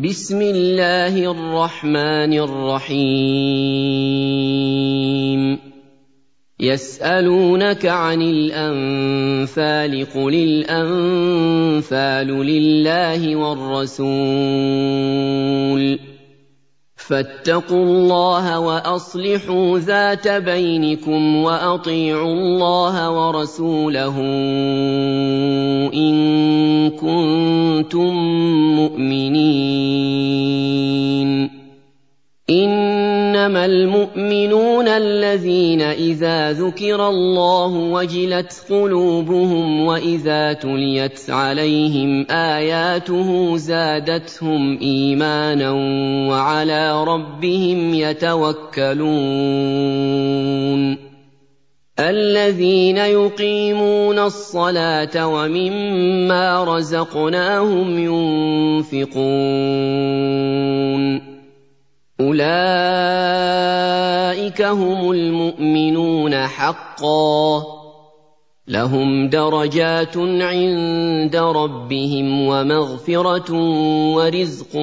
بسم الله الرحمن الرحيم يسألونك عن الأنفال قل الأنفال لله والرسول فاتقوا الله وأصلحوا ذات بينكم وأطيعوا الله ورسوله إن كنتم مؤمنين إنما المؤمنون الذين إذا ذكر الله وجلت قلوبهم وإذا تليت عليهم آياته زادتهم إيمانا وعلى ربهم يتوكلون الذين يقيمون الصلاة ومما رزقناهم ينفقون أولئك هم المؤمنون حقا لهم درجات عند ربهم ومغفرة ورزق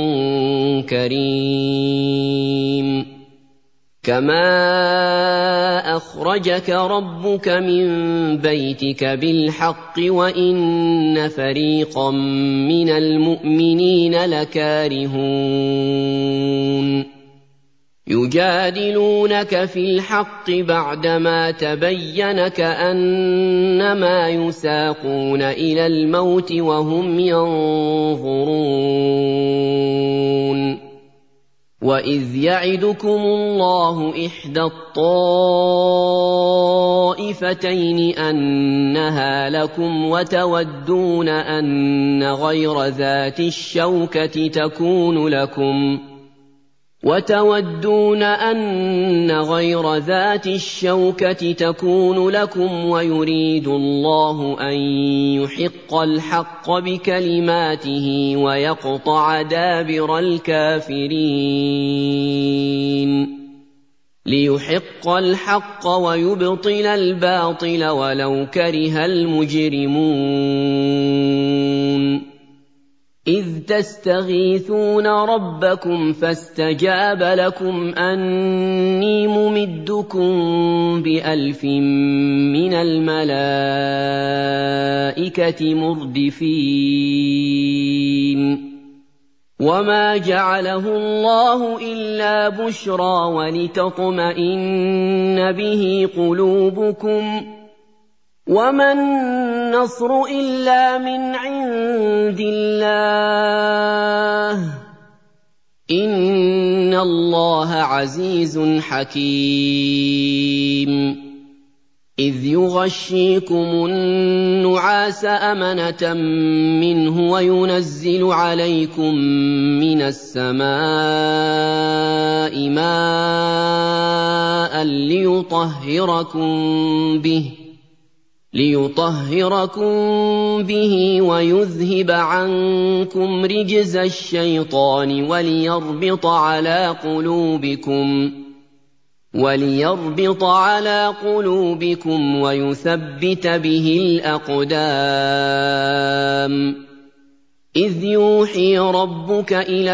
كريم كما أخرجك ربك من بيتك بالحق وإن فريقا من المؤمنين لكارهون يجادلونك في الحق بعدما تبين كأنما يساقون إلى الموت وهم ينظرون وإذ يعدكم الله إحدى الطائفتين أنها لكم وتودون أن غير ذات الشوكة تكون لكم ويريد الله أن يحق الحق بكلماته ويقطع دابر الكافرين ليحق الحق ويبطل الباطل ولو كره المجرمون إذ تستغيثون ربكم فاستجاب لكم أني ممدكم ب1000 من الملائكة مردفين وما جعله الله إلا بشرى ولتطمئن به قلوبكم وما النصر إلا من عند الله إن الله عزيز حكيم إذ يغشيكم النعاس أمنة منه وينزل عليكم من السماء ماء ليطهركم به ويذهب عنكم رجز الشيطان وليربط على قلوبكم ويثبت به الأقدام إذ يوحي ربك إلى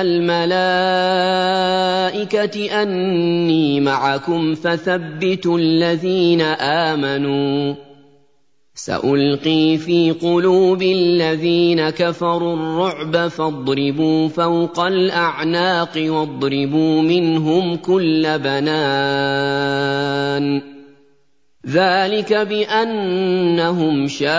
الملائكة أني معكم فثبتوا الذين آمنوا سألقي في قلوب الذين كفروا الرعب فاضربوا فوق الأعناق واضربوا منهم كل بنان ذلك بأنهم شاقوا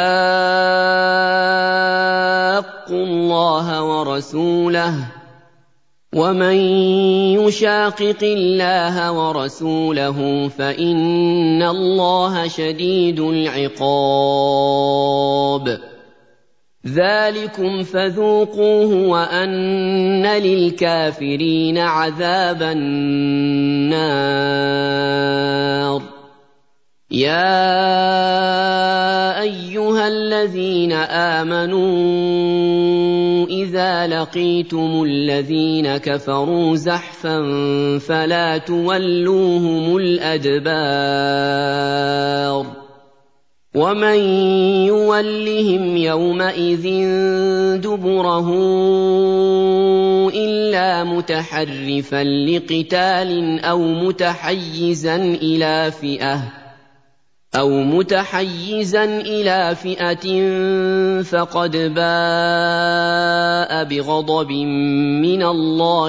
الله ورسوله ومن يشاقق الله ورسوله فإن الله شديد العقاب ذلكم فذوقوه وأن للكافرين عذاب النار يا أيها الذين آمنوا إذا لقيتم الذين كفروا زحفا فلا تولوهم الأدبار ومن يولهم يومئذ دبره إلا إلا متحرفا لقتال أو متحيزا إلى فئة فقد باء بغضب من الله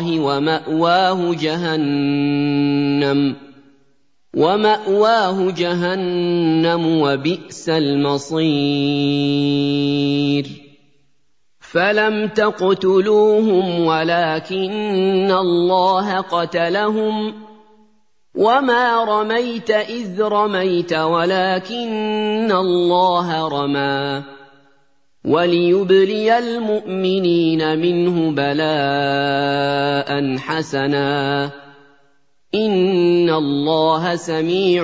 ومأواه جهنم وبئس المصير فلم تقتلوهم ولكن الله قتلهم وما رميت إذ رميت ولكن الله رمى وليبلي المؤمنين منه بلاء حسنا إن الله سميع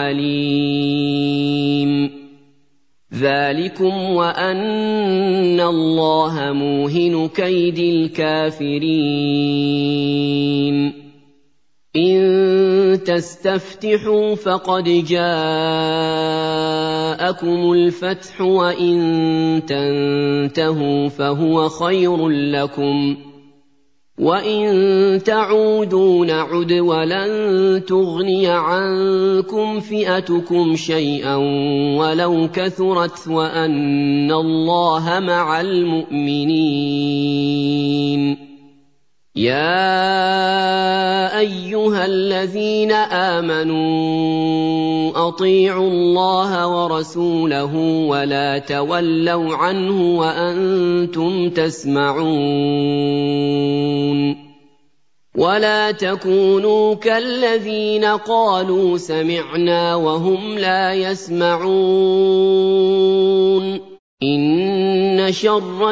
عليم ذلكم وأن الله موهن كيد الكافرين إن تستفتحوا فقد جاءكم الفتح وإن تنتهوا فهو خير لكم وإن تعودوا نعد ولن تغني عنكم فئتكم شيئا ولو كثرت وأن الله مع المؤمنين يا أيها الذين آمنوا أطيعوا الله ورسوله ولا تولوا عنه وأنتم تسمعون ولا تكونوا كالذين قالوا سمعنا وهم لا يسمعون إن شر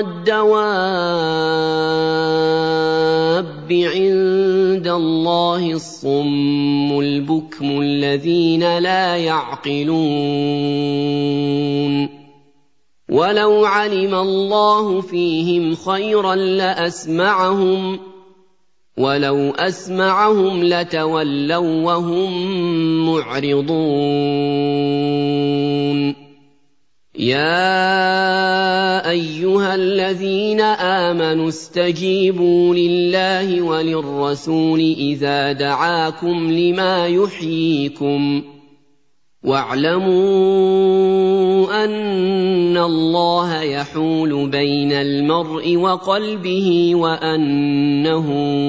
الدواب عند الله الصم البكم الذين لا يعقلون ولو علم الله فيهم خيرا لأسمعهم ولو أسمعهم لتولوا وهم معرضون يا أيها الذين آمنوا استجيبوا لله وللرسول إذا دعاكم لما يحييكم واعلموا أن الله يحول بين المرء وقلبه وأنه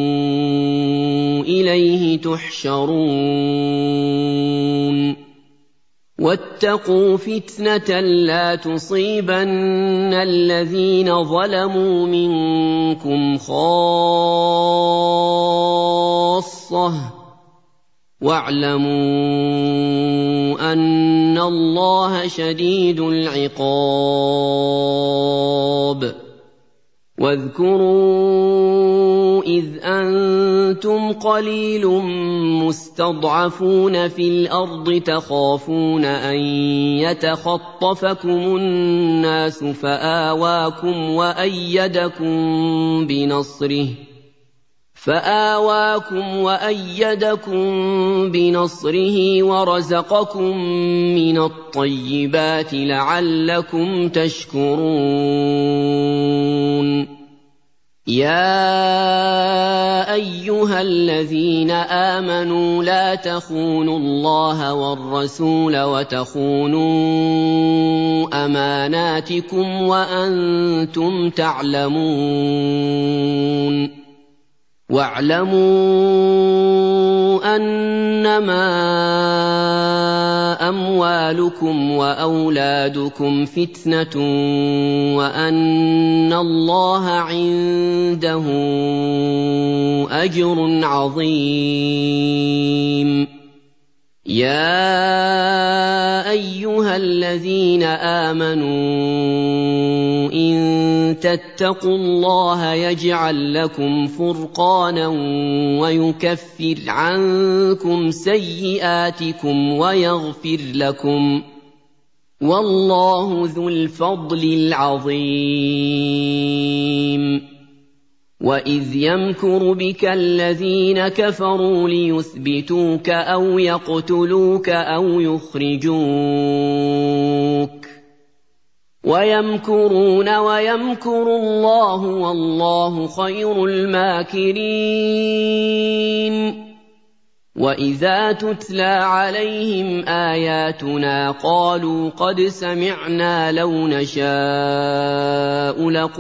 إليه تحشرون واتقوا فتنة لا تصيبن الذين ظلموا منكم خاصة واعلموا أن الله شديد العقاب واذكروا إذ أنتم قليل مستضعفون في الأرض تخافون أن يتخطفكم الناس فآواكم وأيدكم بنصره ورزقكم من الطيبات لعلكم تشكرون يا أيها الذين آمنوا لا تخونوا الله والرسول وتخونوا أماناتكم وأنتم تعلمون واعلموا أنما أموالكم وأولادكم فتنة وأن الله عنده أجر عظيم يا أيها الذين آمنوا إن تتقوا الله يجعل لكم فرقانا ويكفر عنكم سيئاتكم ويغفر لكم والله ذو الفضل العظيم وإذ يمكر بك الذين كفروا ليثبتوك أو يقتلوك أو يخرجوك وَيَمْكُرُونَ وَيَمْكُرُ اللَّهُ وَاللَّهُ خَيْرُ الْمَاكِرِينَ وَإِذَا تُتْلَىٰ عَلَيْهِمْ آيَاتُنَا قَالُوا قَدْ سَمِعْنَا لَوْ نَشَاءُ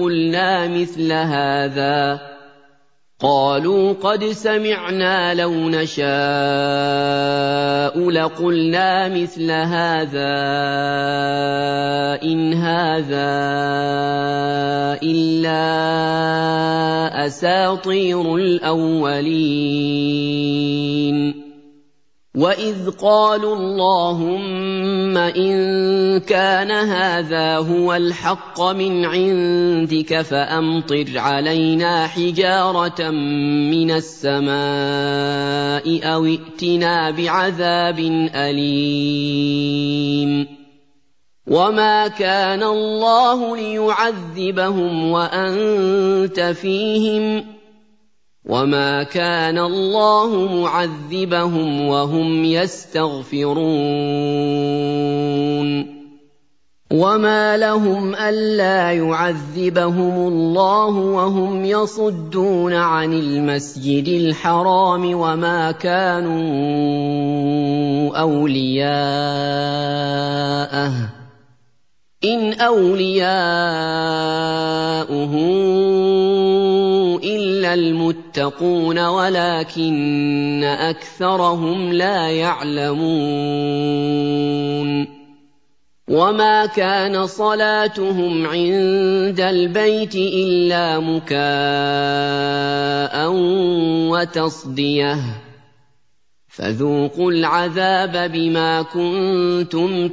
لَقُلْنَا مِثْلَ هَٰذَا إِنْ هَٰذَا إِلَّا أَسَاطِيرُ الْأَوَّلِينَ وَإِذْ قَالُوا اللَّهُمَّ إِن كَانَ هَٰذَا هُوَ الْحَقَّ مِنْ عِندِكَ فَأَمْطِرْ عَلَيْنَا حِجَارَةً مِّنَ السَّمَاءِ أَوِ ائْتِنَا بِعَذَابٍ أَلِيمٍ وَمَا كَانَ اللَّهُ لِيُعَذِّبَهُمْ وَأَنتَ فِيهِمْ وَمَا كَانَ اللَّهُ مُعَذِّبَهُمْ وَهُمْ يَسْتَغْفِرُونَ وَمَا لَهُمْ أَلَّا يُعَذِّبَهُمُ اللَّهُ وَهُمْ يَصُدُّونَ عَنِ الْمَسْجِدِ الْحَرَامِ وَمَا كَانُوا أَوْلِيَاءَهُ إِنْ أَوْلِيَاؤُهُ إِلَّا الْمُتَّقُونَ وَلَٰكِنَّ أَكْثَرَهُمْ لَا يَعْلَمُونَ وَمَا كَانَ صَلَاتُهُمْ عِندَ الْبَيْتِ إِلَّا مُكَاءً وَتَصْدِيَةً فَذُوقُوا الْعَذَابَ بِمَا كُنتُمْ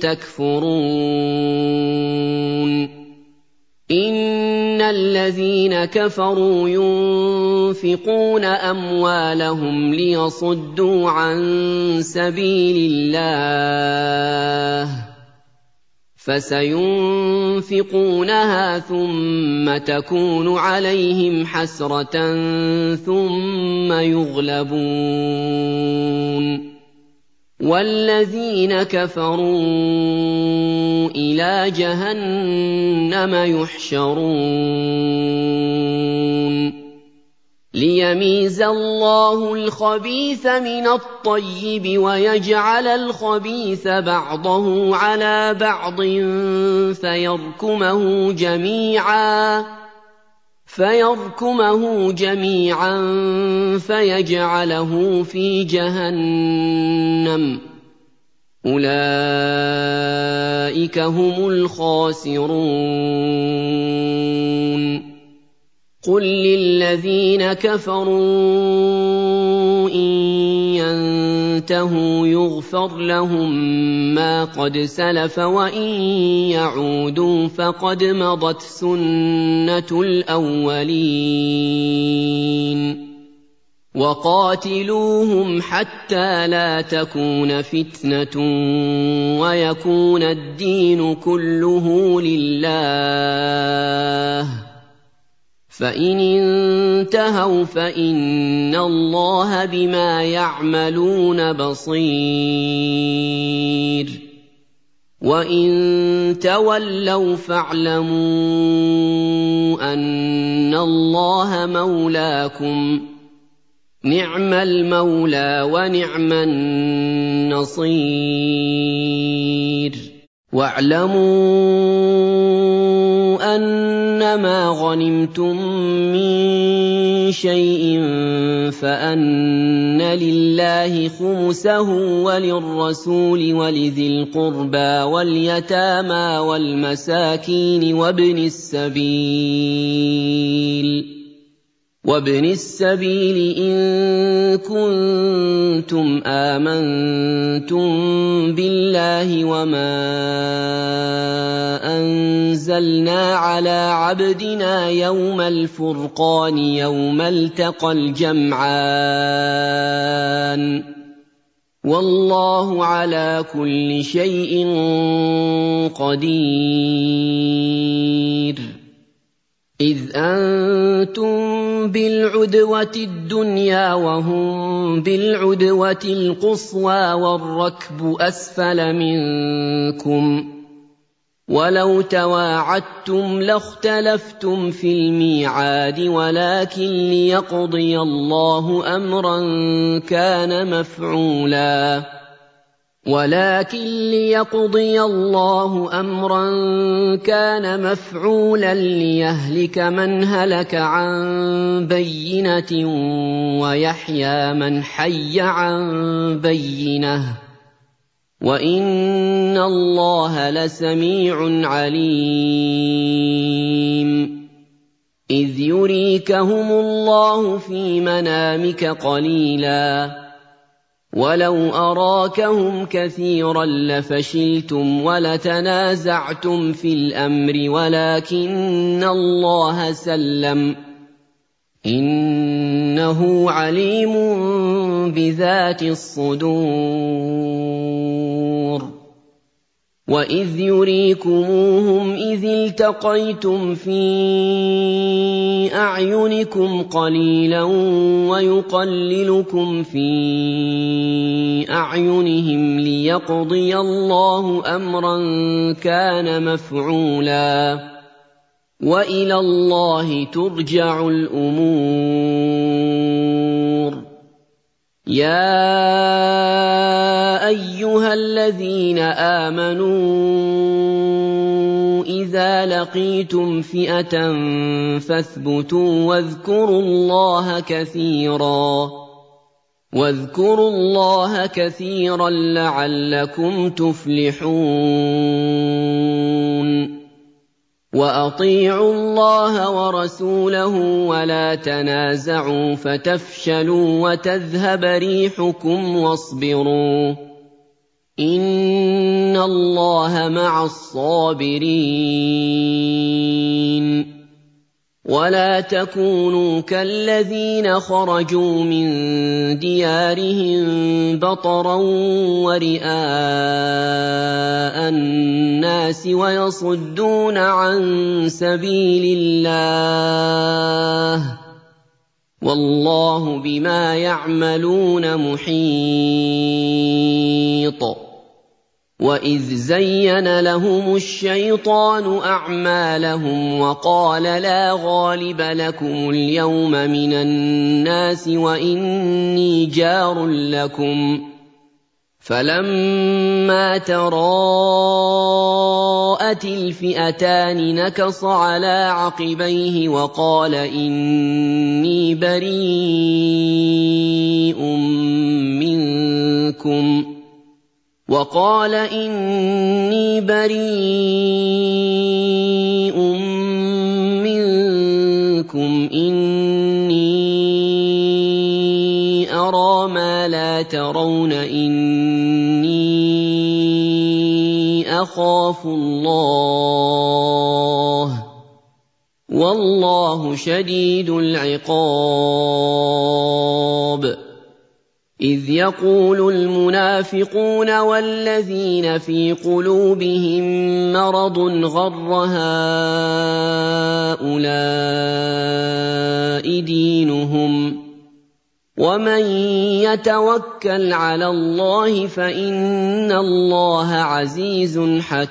تَكْفُرُونَ إِنَّ الَّذِينَ كَفَرُوا يُنفِقُونَ أَمْوَالَهُمْ لِيَصُدُّوا عَن سَبِيلِ اللَّهِ فَسَيُنفِقُونَهَا ثُمَّ تَكُونُ عَلَيْهِمْ حَسْرَةً ثُمَّ يُغْلَبُونَ وَالَّذِينَ كَفَرُوا إِلَىٰ جَهَنَّمَ يُحْشَرُونَ لِيَمِيزَ اللَّهُ الْخَبِيثَ مِنَ الطَّيِّبِ وَيَجْعَلَ الْخَبِيثَ بَعْضَهُ عَلَىٰ بَعْضٍ فَيَرْكُمَهُ جَمِيعًا فَيَجْعَلَهُ فِي جَهَنَّمَ أُولَٰئِكَ هُمُ الْخَاسِرُونَ قُل لِّلَّذِينَ كَفَرُوا إِن يَنتَهُوا يُغْفَرْ لَهُم مَّا قَدْ سَلَفَ وَإِن يَعُودُوا فَقَدْ مَضَتْ سُنَّتُ الْأَوَّلِينَ وَقَاتِلُوهُمْ حَتَّىٰ لَا تَكُونَ فِتْنَةٌ وَيَكُونَ الدِّينُ كُلُّهُ لِلَّهِ فَإِنِ انتَهَوْا فَإِنَّ اللَّهَ بِمَا يَعْمَلُونَ بَصِيرٌ وَإِن تَوَلَّوْا فَاعْلَمُوا أَنَّ اللَّهَ مَوْلَاكُمْ ۚ نِعْمَ الْمَوْلَىٰ وَنِعْمَ النَّصِيرُ وَاعْلَمُوا أَنَّمَا غَنِمْتُم مِّن شَيْءٍ فَأَنَّ لِلَّهِ خُمُسَهُ وَلِلرَّسُولِ وَلِذِي الْقُرْبَىٰ وَالْيَتَامَىٰ وَالْمَسَاكِينِ وَابْنِ السَّبِيلِ إِن كُنتُمْ آمَنتُم بِاللَّهِ وَمَا أَنزَلْنَا عَلَىٰ عَبْدِنَا يَوْمَ الْفُرْقَانِ يَوْمَ الْتَقَى الْجَمْعَانِ ۗ وَاللَّهُ عَلَىٰ كُلِّ شَيْءٍ قَدِيرٌ إِذْ أَنتُم بِالْعُدْوَةِ الدُّنْيَا وَهُم بِالْعُدْوَةِ الْقُصْوَىٰ وَالرَّكْبُ أَسْفَلَ مِنكُمْ ۚ وَلَوْ تَوَاعَدتُّمْ لَاخْتَلَفْتُمْ فِي الْمِيعَادِ وَلَٰكِن لِّيَقْضِيَ اللَّهُ أَمْرًا كَانَ مَفْعُولًا لِّيَهْلِكَ مَنْ هَلَكَ عَن بَيِّنَةٍ وَيَحْيَىٰ مَنْ حَيَّ عَن بَيِّنَةٍ ۗ وَإِنَّ اللَّهَ لَسَمِيعٌ عَلِيمٌ إِذْ يُرِيكَهُمُ اللَّهُ فِي مَنَامِكَ قَلِيلًا وَلَوْ أَرَاكَهُمْ كَثِيرًا لَّفَشِلْتُمْ وَلَتَنَازَعْتُمْ فِي الْأَمْرِ وَلَٰكِنَّ اللَّهَ سَلَّمَ ۗ إِنَّهُ عَلِيمٌ بِذَاتِ الصُّدُورِ وَإِذْ يُرِيكُمُوهُمْ إِذِ الْتَقَيْتُمْ فِي أَعْيُنِكُمْ قَلِيلًا وَيُقَلِّلُكُمْ فِي أَعْيُنِهِمْ لِيَقْضِيَ اللَّهُ أَمْرًا كَانَ مَفْعُولًا ۗ وَإِلَى اللَّهِ تُرْجَعُ الْأُمُورُ يَا أَيُّهَا الَّذِينَ آمَنُوا إِذَا لَقِيتُمْ فِئَةً فَاثْبُتُوا وَاذْكُرُوا اللَّهَ كَثِيرًا لَّعَلَّكُمْ تُفْلِحُونَ وَأَطِيعُوا اللَّهَ وَرَسُولَهُ وَلَا تَنَازَعُوا فَتَفْشَلُوا وَتَذْهَبَ رِيحُكُمْ وَاصْبِرُوا ۚ إِنَّ اللَّهَ مَعَ الصَّابِرِينَ وَلَا تَكُونُوا كَالَّذِينَ خَرَجُوا مِن دِيَارِهِم بَطَرًا وَرِئَاءَ النَّاسِ وَيَصُدُّونَ عَن سَبِيلِ اللَّهِ ۗ وَاللَّهُ بِمَا يَعْمَلُونَ مُحِيطٌ وَإِذْ زَيَّنَ لَهُمُ الشَّيْطَانُ أَعْمَالَهُمْ وَقَالَ لَا غَالِبَ لَكُمُ الْيَوْمَ مِنَ النَّاسِ وَإِنِّي جَارٌ لَّكُمْ ۖ فَلَمَّا تَرَاءَتِ الْفِئَتَانِ نَكَصَ عَلَىٰ عَقِبَيْهِ وَقَالَ إِنِّي بَرِيءٌ مِّنكُمْ إِنِّي أَرَىٰ مَا لَا تَرَوْنَ إِنِّي أَخَافُ اللَّهَ ۚ وَاللَّهُ شَدِيدُ الْعِقَابِ إِذْ يَقُولُ الْمُنَافِقُونَ وَالَّذِينَ فِي قُلُوبِهِم مَّرَضٌ غَرَّ هَٰؤُلَاءِ دِينُهُمْ ۗ وَمَن يَتَوَكَّلْ عَلَى اللَّهِ فَإِنَّ اللَّهَ عَزِيزٌ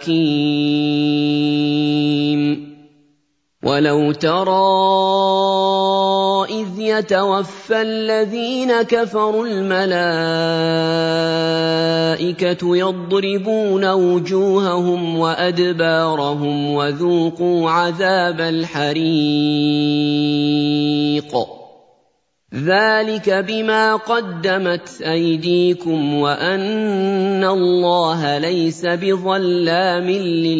حَكِيمٌ وَلَوْ تَرَىٰ إِذْ يَتَوَفَّى الَّذِينَ كَفَرُوا الْمَلَائِكَةُ يَضْرِبُونَ وُجُوهَهُمْ وَأَدْبَارَهُمْ وَذُوقُوا عَذَابَ الْحَرِيقِ ذَٰلِكَ بِمَا قَدَّمَتْ أَيْدِيكُمْ وَأَنَّ اللَّهَ لَيْسَ بِظَلَّامٍ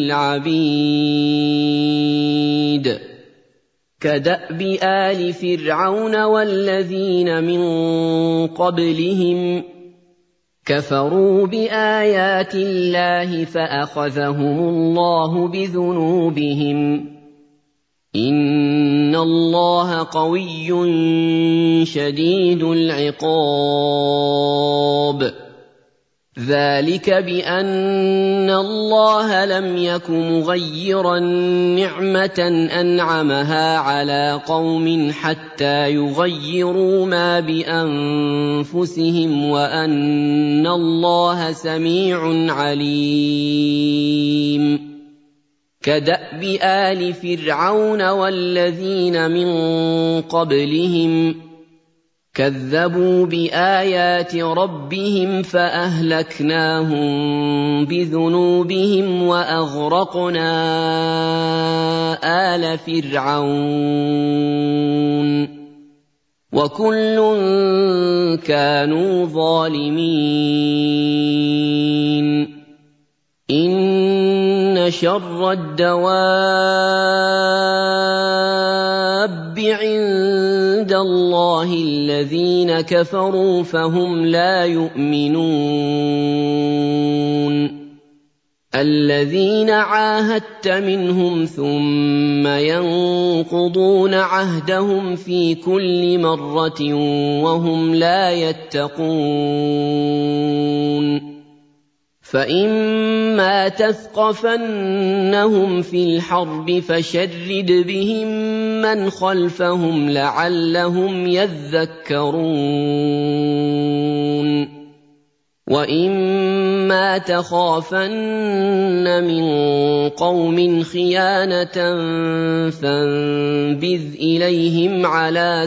لِّلْعَبِيدِ كَدَأْبِ آلِ فِرْعَوْنَ وَالَّذِينَ مِن قَبْلِهِمْ ۚ كَفَرُوا بِآيَاتِ اللَّهِ فَأَخَذَهُمُ اللَّهُ بِذُنُوبِهِمْ ۗ إِنَّ اللَّهَ قَوِيٌّ شَدِيدُ الْعِقَابِ ذَٰلِكَ بِأَنَّ اللَّهَ لَمْ يَكُ مُغَيِّرًا نِّعْمَةً أَنْعَمَهَا عَلَىٰ قَوْمٍ حَتَّىٰ يُغَيِّرُوا مَا بِأَنفُسِهِمْ وَأَنَّ اللَّهَ سَمِيعٌ عَلِيمٌ كدأب آل فرعون والذين من قبلهم كذبوا بآيات ربهم فأهلكناهم بذنوبهم وأغرقنا آل فرعون وكل كانوا ظالمين إن شر الدواب عند الله الذين كفروا فهم لا يؤمنون الذين عاهدت منهم ثم ينقضون عهدهم في كل مرة وهم لا يتقون فإما تثقفنهم في الحرب فشرد بهم من خلفهم لعلهم يذكرون وإما تخافن من قوم خيانة فانبذ إليهم على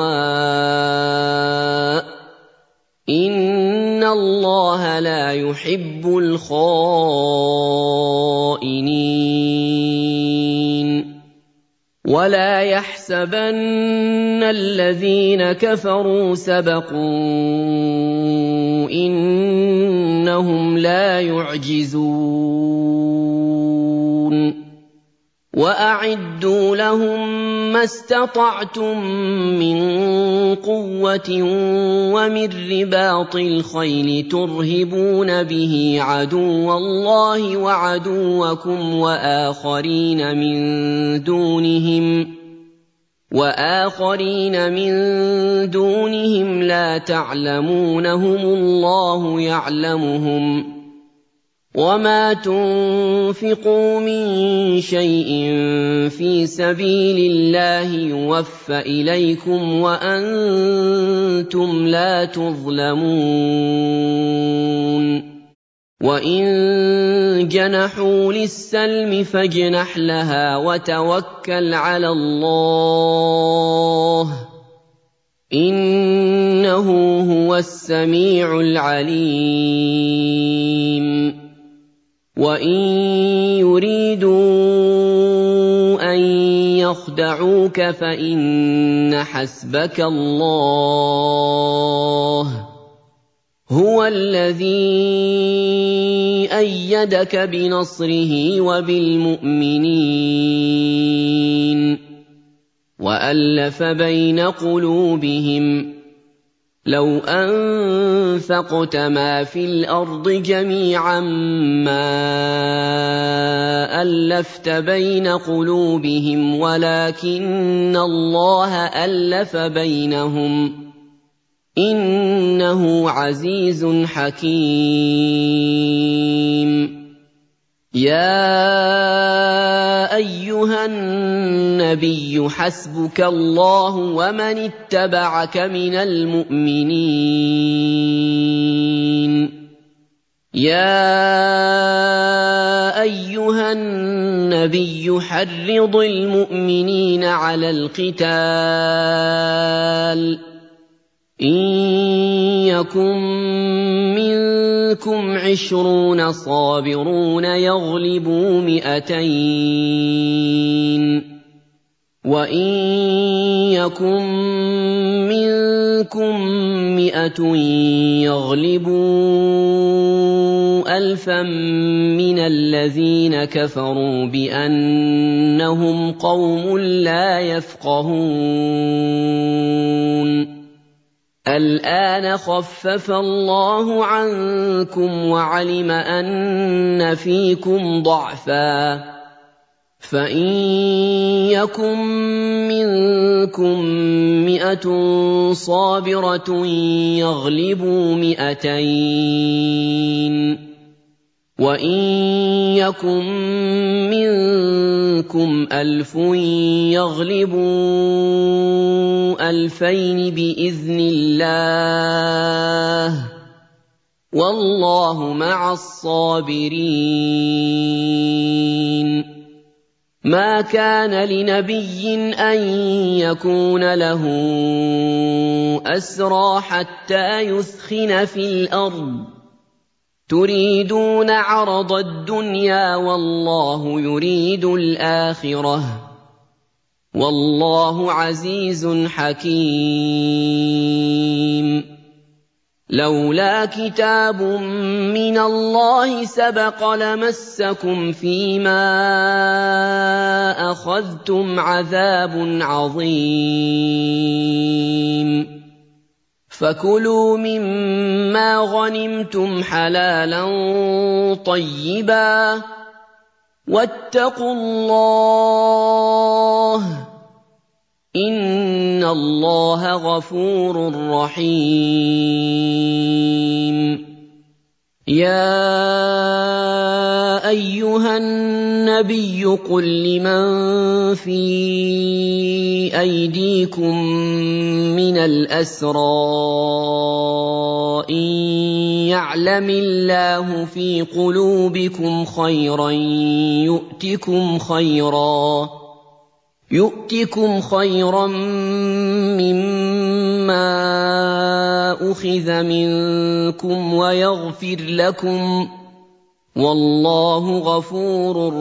سواء إن الله لا يحب الخائنين ولا يحسبن الذين كفروا سبقوا إنهم لا يعجزون وأعدوا لهم ما استطعتم من قوة ومن رباط الخيل ترهبون به عدو الله وعدوكم وآخرين من دونهم لا تعلمونهم الله يعلمهم وما تنفقوا من شيء في سبيل الله يوفى إليكم وأنتم لا تظلمون وإن جنحوا للسلم فاجنح لها وتوكل على الله إنه هو السميع العليم وإن يريدوا أن يخدعوك فإن حسبك الله هو الذي أيدك بنصره وبالمؤمنين وألف بين قلوبهم لو أنفقت ما في الأرض جميعا ما ألفت بين قلوبهم ولكن الله ألف بينهم إنه عزيز حكيم يا أيها النبي حسبك الله ومن اتبعك من المؤمنين يا أيها النبي حرض المؤمنين على القتال إن يكن منكم 20 صابرون يغلبوا 200 وإن يكن منكم 100 يغلبوا 1000 من الذين كفروا بأنهم قوم لا يفقهون الآن خفف الله عنكم وعلم أن فيكم ضعفا فإن يكن منكم 100 صابرة يغلبوا 200 وإن يكن منكم 1000 يغلبوا 2000 بإذن الله والله مع الصابرين مَا كَانَ لِنَبِيٍّ أَن يَكُونَ لَهُ أَسْرَىٰ حَتَّىٰ يُثْخِنَ فِي الْأَرْضِ ۚ تُرِيدُونَ عَرَضَ الدُّنْيَا وَاللَّهُ يُرِيدُ الْآخِرَةَ ۗ وَاللَّهُ عَزِيزٌ حَكِيمٌ. لولا كتاب من الله سبق لمسكم فيما أخذتم عذاب عظيم. فكلوا مما غنمتم حلالا طيبا واتقوا الله إن الله غفور رحيم. يا أيها النبي قل لمن في أيديكم من الأسرى إن يعلم الله في قلوبكم خيرا يؤتكم خيرا مما أخذ منكم ويغفر لكم والله غفور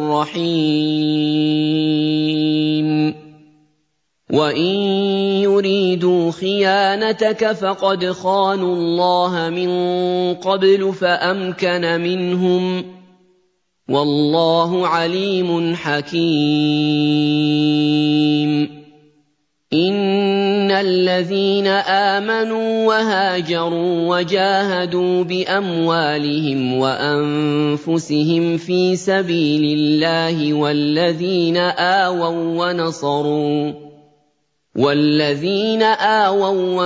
رحيم. وإن يريدوا خيانتك فقد خانوا الله من قبل فأمكن منهم والله عليم حكيم. إن الذين آمنوا وهاجروا وجاهدوا بأموالهم وأنفسهم في سبيل الله والذين آووا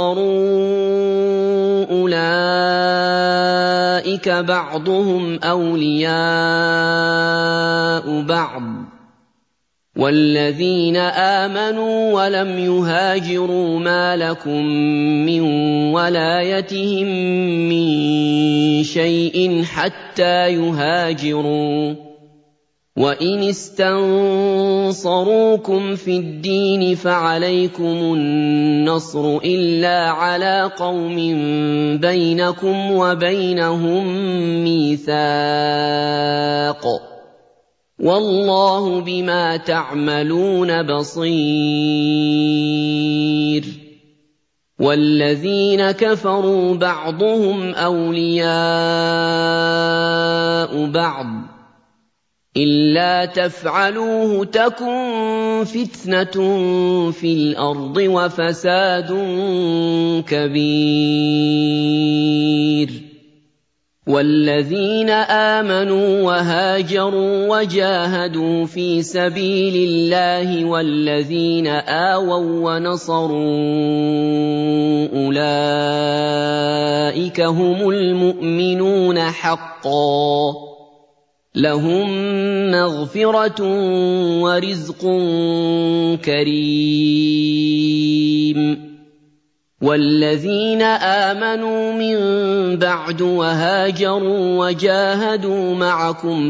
ونصروا أولئك بعضهم أولياء بعض والذين آمنوا ولم يهاجروا ما لكم من ولايتهم من شيء حتى يهاجروا وإن استنصروكم في الدين فعليكم النصر إلا على قوم بينكم وبينهم ميثاق والله بما تعملون بصير. والذين كفروا بعضهم أولياء بعض إلا تفعلوه تكن فتنة في الأرض وفساد كبير. والذين آمنوا وهاجروا وجاهدوا في سبيل الله والذين آووا ونصروا أولئك هم المؤمنون حقا لهم مغفرة ورزق كريم. والذين آمنوا من بعد وهاجروا وجاهدوا معكم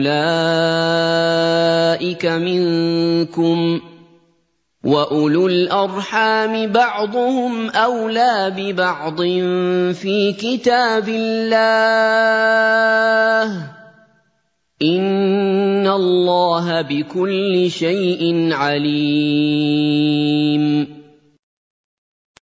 فأولئك منكم وأولو الأرحام بعضهم أولى ببعض في كتاب الله إن الله بكل شيء عليم.